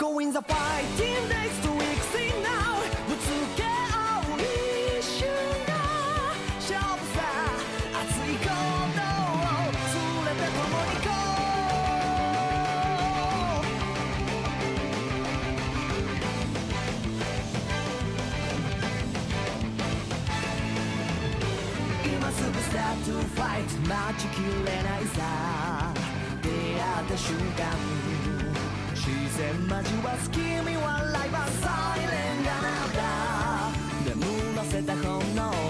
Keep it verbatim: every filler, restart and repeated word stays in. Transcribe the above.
Going the fighting days to weeks in now ぶつけ合う一瞬が勝負さ熱い行動を連れて共に行こう今すぐ start to fight 待ちきれないさ出会った瞬間自然交わす君はライバーサイレンが鳴った眠らせた炎